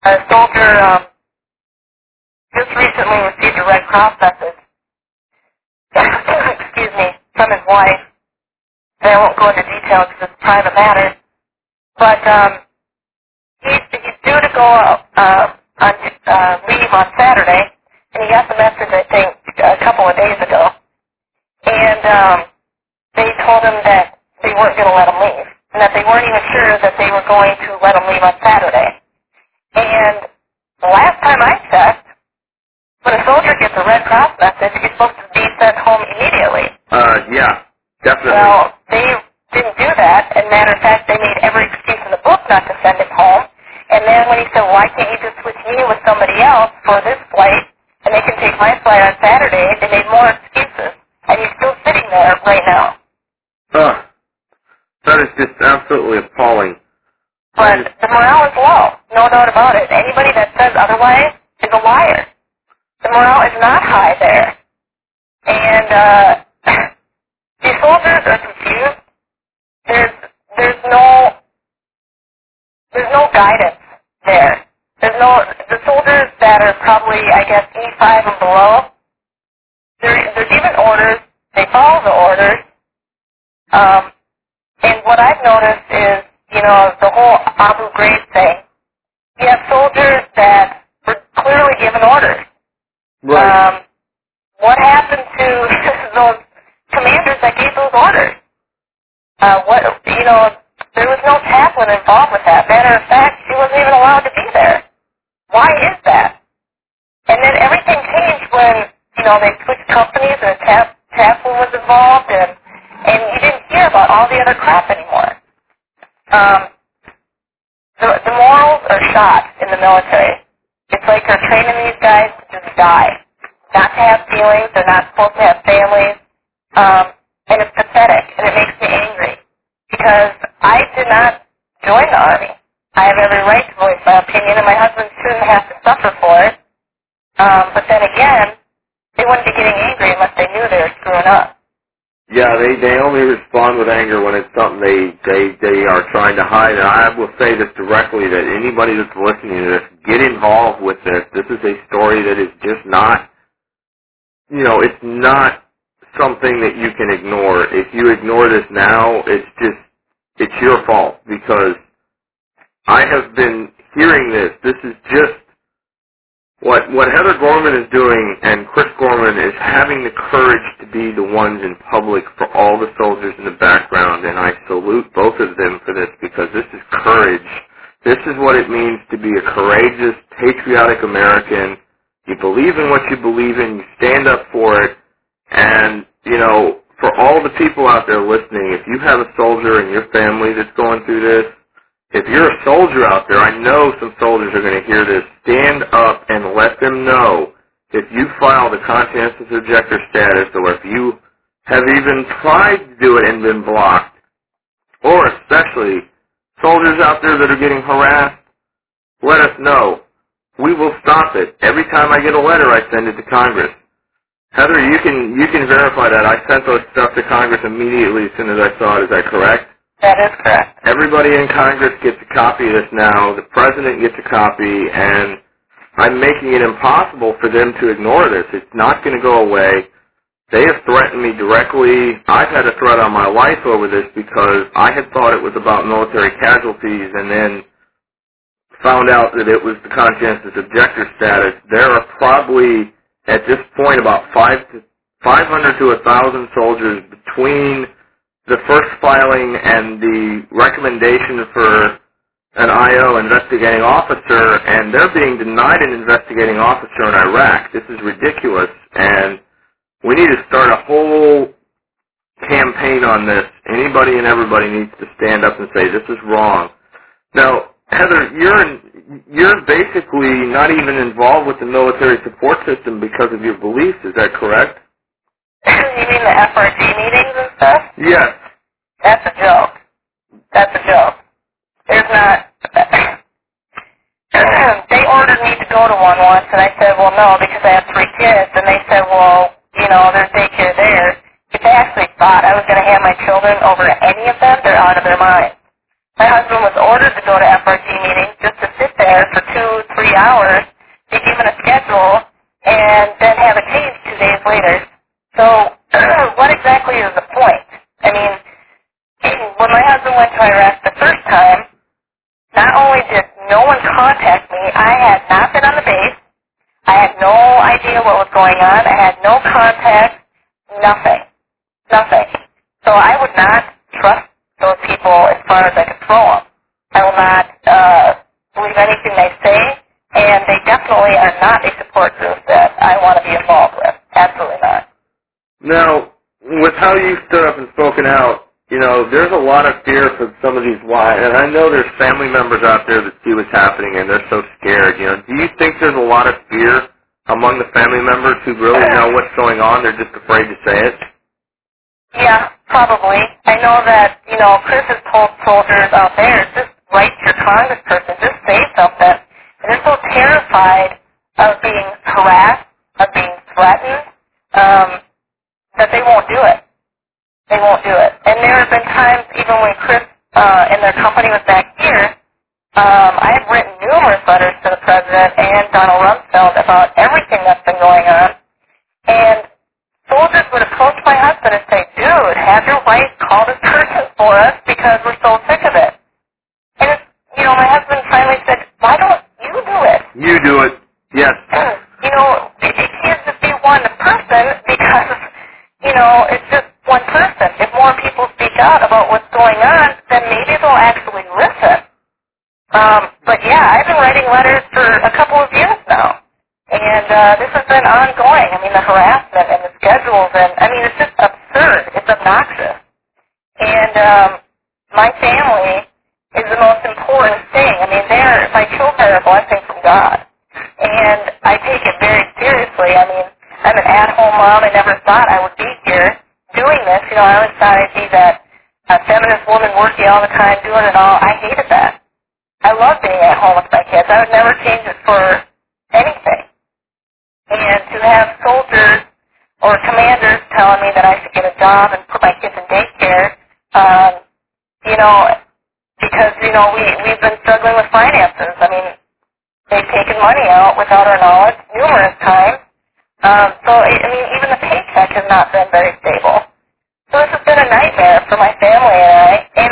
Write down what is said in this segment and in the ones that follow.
A soldier just recently received a Red Cross message, excuse me, from his wife. And I won't go into details because it's a private matter. But he's due to go on leave on Saturday, and he got the message, I think, a couple of days ago. And they told him that they weren't going to let him leave, and that they weren't even sure that they were going to let him leave on Saturday. And the last time I checked, when a soldier gets a Red Cross message, he's supposed to be sent home immediately. Yeah, definitely. Well, they didn't do that. As a matter of fact, they made every excuse in the book not to send him home. And then when he said, why can't you just switch me with somebody else for this flight, and they can take my flight on Saturday, they made more excuses. And he's still sitting there right now. That is just absolutely appalling. But the morale is low, no doubt about it. Anybody that says otherwise is a liar. The morale is not high there. And these soldiers are confused. There's no guidance there. The soldiers that are probably, I guess, E5 and below, there's even orders. They follow the orders. And what I've noticed is, the whole Abu Ghraib thing. You have soldiers that were clearly given orders. Right. What happened to those commanders that gave those orders? There was no chaplain involved with that. Matter of fact, she wasn't even allowed to be there. Why is that? And then everything changed when, they switched companies and a chaplain was involved, and you didn't hear about all the other crap anymore. The morals are shot in the military. It's like they're training these guys to just die, not to have feelings. They're not supposed to have families. And it's pathetic, and it makes me angry because I did not join the Army. I have every right to voice my opinion, and my husband shouldn't have to suffer for it. But then again, they wouldn't be getting angry unless they knew they were screwing up. Yeah, they only respond with anger when it's something they are trying to hide. And I will say this directly, that anybody that's listening to this, get involved with this. This is a story that is just not, it's not something that you can ignore. If you ignore this now, it's your fault, because I have been hearing this. This is just what Heather Gorman is doing, and Chris Gorman is having the courage to be the ones in public for all the soldiers in the background, and I salute both of them for this, because this is courage. This is what it means to be a courageous, patriotic American. You believe in what you believe in, you stand up for it, and, for all the people out there listening, if you have a soldier in your family that's going through this, if you're a soldier out there, I know some soldiers are going to hear this, stand up and let them know if you file the conscientious objector status, or if you have even tried to do it and been blocked, or especially soldiers out there that are getting harassed, let us know. We will stop it. Every time I get a letter, I send it to Congress. Heather, you can verify that. I sent those stuff to Congress immediately as soon as I saw it. Is that correct? That is correct. Everybody in Congress gets a copy of this now. The President gets a copy, and I'm making it impossible for them to ignore this. It's not going to go away. They have threatened me directly. I've had a threat on my life over this because I had thought it was about military casualties and then found out that it was the conscientious objector status. There are probably, at this point, about 500 to 1,000 soldiers between the first filing and the recommendation for an IO, investigating officer, and they're being denied an investigating officer in Iraq. This is ridiculous, and we need to start a whole campaign on this. Anybody and everybody needs to stand up and say, this is wrong. Now, Heather, you're basically not even involved with the military support system because of your beliefs. Is that correct? You mean the FRG meetings and stuff? Yes. That's a joke. That's a joke. There's not... They ordered me to go to one once, and I said, well, no, because I have 3 kids. And they said, well, there's daycare there. If they actually thought I was going to hand my children over to any of them, they're out of their minds. My husband was ordered to go to FRG meetings just to sit there for 2, 3 hours, be given a schedule, and then have it changed 2 days later. So what exactly is the point? I mean, when my husband went to Iraq the first time, not only did no one contact me, I had not been on the base, I had no idea what was going on, I had no contact, nothing. Nothing. So I would not trust those people as far as I could throw them. I will not believe anything they say, and they definitely are not a support group that I want to be involved with. Absolutely not. Now, with how you stood up and spoken out, there's a lot of fear for some of these wives, and I know there's family members out there that see what's happening and they're so scared. Do you think there's a lot of fear among the family members who really know what's going on? They're just afraid to say it? Yeah, probably. I know that, Chris has told soldiers out there, just write to your congressperson, just say something. And they're so terrified of being harassed, of being threatened, that they won't do it. They won't do it. And there have been times, even when Chris and their company was back here, I have written numerous letters to the president and Donald Rumsfeld about everything that's been going on. And soldiers would approach my husband and say, dude, have your wife call this person for us because we're so sick of it. And, my husband finally said, why don't you do it? You do it. Yes. It can't just be one person because, it's just one person. If more people speak out about what's going on, then maybe they'll actually listen. But yeah, I've been writing letters for a couple of years now. And this has been ongoing. I mean, the harassment and the schedules, and it's just absurd. It's obnoxious. And my family is the most important thing. My children are a blessing from God. And I take it very seriously. I'm an at-home mom. I never thought I would be here doing this. I always thought I'd be that feminist woman working all the time, doing it all. I hated that. I love being at home with my kids. I would never change it for anything. And to have soldiers or commanders telling me that I should get a job and put my kids in daycare, because, we've been struggling with finances. They've taken money out without our knowledge numerous times. Even the paycheck has not been very stable. So this has been a nightmare for my family and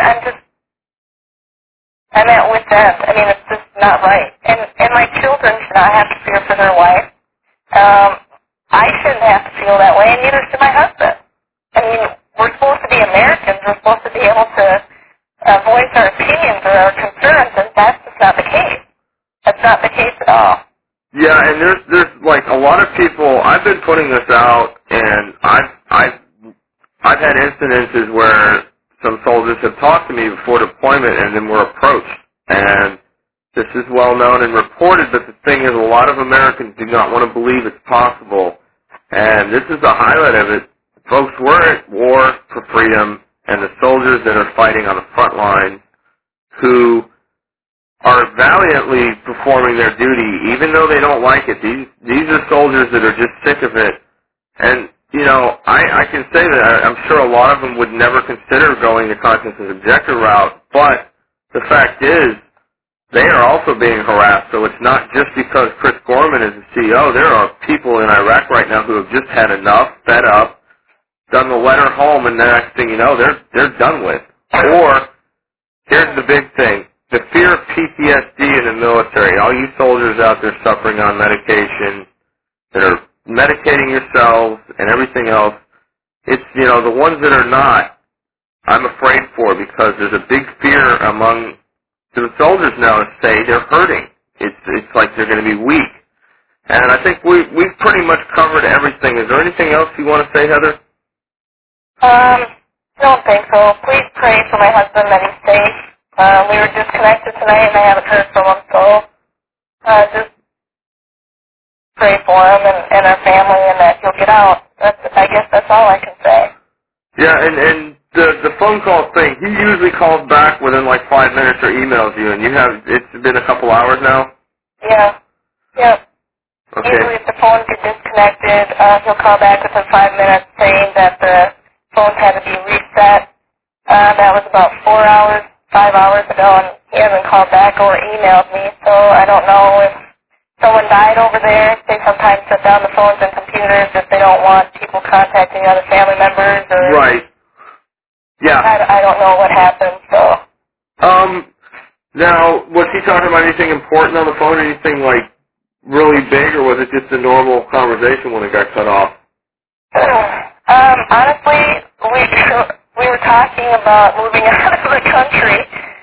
I'm at wit's end. It's just not right. And my children should not have to fear for their life. I shouldn't have to feel that way, and neither should my husband. We're supposed to be Americans. We're supposed to be able to voice our opinions or our concerns, and that's just not the case. That's not the case at all. Yeah, and there's like a lot of people. I've been putting this out, and I've had incidences where some soldiers have talked to me before deployment, and then were approached, and this is well known and reported, but the thing is, a lot of Americans do not want to believe it's possible. And this is the highlight of it. Folks, we're at war for freedom, and the soldiers that are fighting on the front line who are valiantly performing their duty, even though they don't like it. These are soldiers that are just sick of it. And, I can say that I'm sure a lot of them would never consider going the conscientious objector route, but the fact is, they are also being harassed, so it's not just because Chris Gorman is the CEO. There are people in Iraq right now who have just had enough, fed up, done the letter home, and the next thing you know, they're done with. Or, here's the big thing, the fear of PTSD in the military. All you soldiers out there suffering on medication, that are medicating yourselves and everything else, it's, the ones that are not, I'm afraid for, because there's a big fear among the soldiers now to say they're hurting. It's like they're going to be weak. And I think we've pretty much covered everything. Is there anything else you want to say, Heather? Don't think so. Please pray for my husband that he's safe. We were disconnected tonight and I haven't heard from him, so just pray for him and our family and that he'll get out. I guess that's all I can say. Yeah, and the phone call thing, he usually calls back within like 5 minutes or emails you, and it's been a couple hours now? Yeah. Yep. Okay. Usually if the phone gets disconnected, he'll call back within 5 minutes saying that the phone had to be reset. That was about 4 hours, 5 hours ago, and he hasn't called back or emailed me, so I don't know if someone died over there, they sometimes shut down the phones and computers if they don't want people contacting other family members. Or Right. Yeah. I don't know what happened, so. Now, was he talking about anything important on the phone, anything like really big, or was it just a normal conversation when it got cut off? Honestly, we were talking about moving out of the country,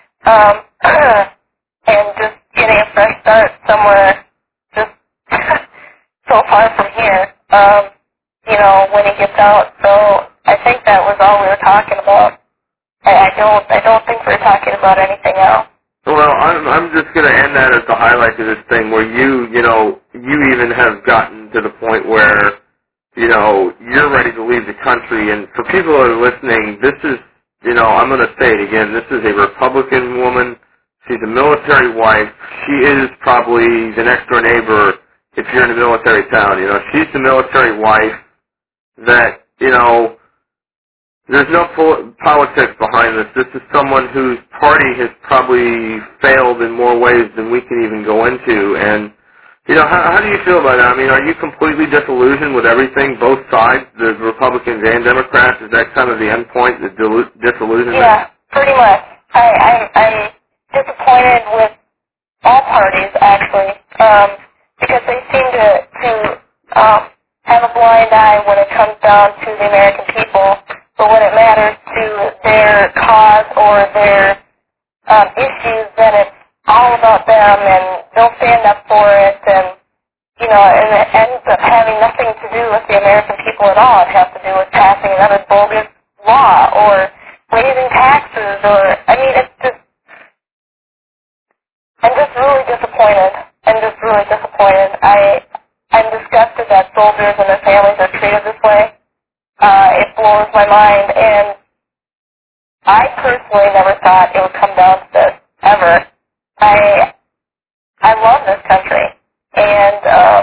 and just getting a fresh start somewhere just so far from here. When he gets out. So I think that was all we were talking about. I don't think we were talking about anything else. Well, I'm just going to end that as the highlight of this thing, where you even have gotten to the point where, you're ready to leave the country. And for people that are listening, this is, I'm going to say it again, this is a Republican woman. She's a military wife. She is probably the next door neighbor if you're in a military town. She's the military wife that, there's no politics behind this. This is someone whose party has probably failed in more ways than we can even go into. And, how do you feel about that? I mean, are you completely disillusioned with everything, both sides, the Republicans and Democrats? Is that kind of the end point, the disillusionment? Yeah, pretty much. I'm disappointed with all parties, actually, because they seem to have a blind eye when it comes down to the American people. But when it matters to their cause or their issues, then it's all about them, and they'll stand up for it, and it ends up having nothing to do with the American people at all. It has to do with passing another bogus law or raising taxes, or it's just. I'm just really disappointed. I'm disgusted that soldiers and their families are treated this way. It blows my mind, and I personally never thought it would come down to this, ever. I love this country, and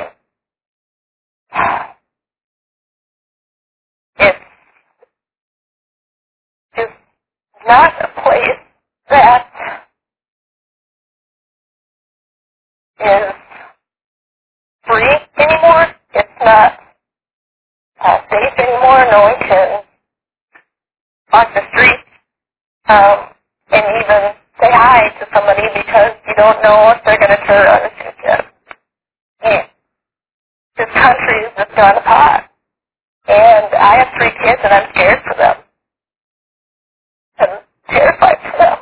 it's just not a place that is free anymore. It's not safe anymore. No one can walk the streets and even say hi to somebody because you don't know if they're going to turn around and shoot you. Yeah. This country is just gone to pot. And I have 3 kids, and I'm scared for them. I'm terrified for them.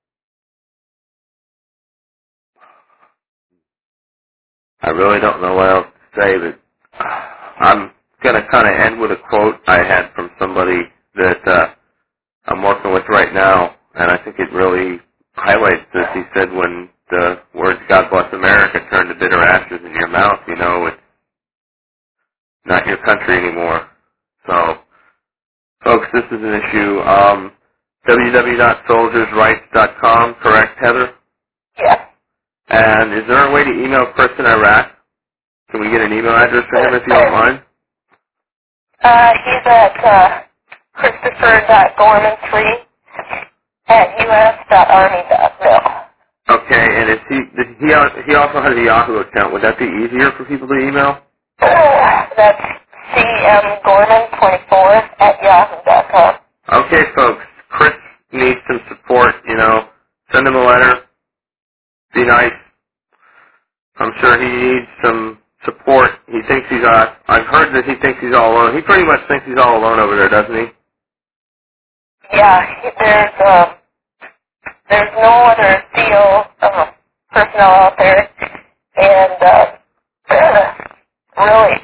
I really don't know what else to say, but I'm going to kind of end with a quote I had from somebody that I'm working with right now, and I think it really highlights this. He said, when the words "God bless America" turn to bitter ashes in your mouth, it's not your country anymore. So, folks, this is an issue. www.soldiersrights.com, correct, Heather? Yes. And is there a way to email Chris in Iraq? Can we get an email address for him if you don't mind? He's at Christopher.gorman3@us.army.mil. Okay, and he also has a Yahoo account. Would that be easier for people to email? That's cmgorman24@yahoo.com. Okay, folks. Chris needs some support. Send him a letter. Be nice. I'm sure he needs some support. He thinks I've heard that he thinks he's all alone. He pretty much thinks he's all alone over there, doesn't he? Yeah, there's no other CEO personnel out there, and really,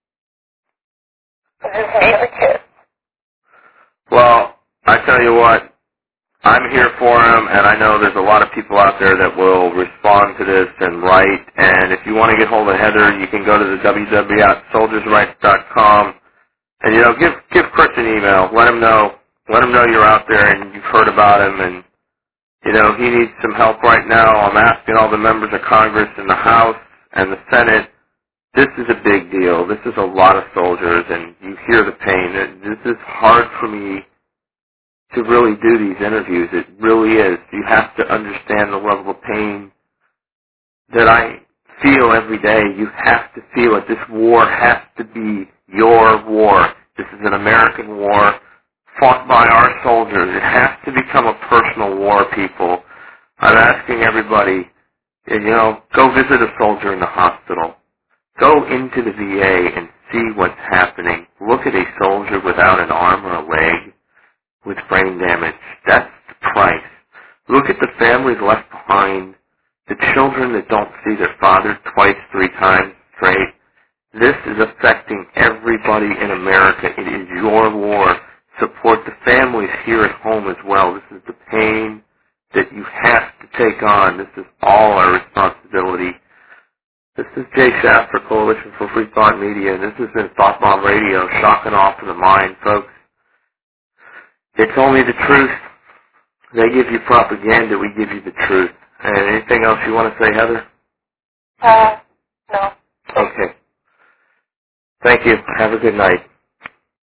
it's just me and the kids. Well, I tell you what, I'm here for him, and I know there's a lot of people out there that will respond to this and write. And if you want to get hold of Heather, you can go to the www.soldiersrights.com and give Chris an email. Let him know you're out there and you've heard about him, and he needs some help right now. I'm asking all the members of Congress and the House and the Senate. This is a big deal. This is a lot of soldiers, and you hear the pain. This is hard for me to really do these interviews. It really is. You have to understand the level of pain that I feel every day. You have to feel it. This war has to be your war. This is an American war fought by our soldiers. It has to become a personal war, people. I'm asking everybody, go visit a soldier in the hospital. Go into the VA and see what's happening. Look at a soldier without an arm or a leg with brain damage. That's the price. Look at the families left behind, the children that don't see their father twice, 3 times straight. This is affecting everybody in America. It is your war. Support the families here at home as well. This is the pain that you have to take on. This is all our responsibility. This is Jay Schaff for Coalition for Free Thought Media, and this has been Thought Bomb Radio, shocking off to the mind, folks. It's only the truth. They give you propaganda, we give you the truth. And anything else you want to say, Heather? No. Okay. Thank you. Have a good night.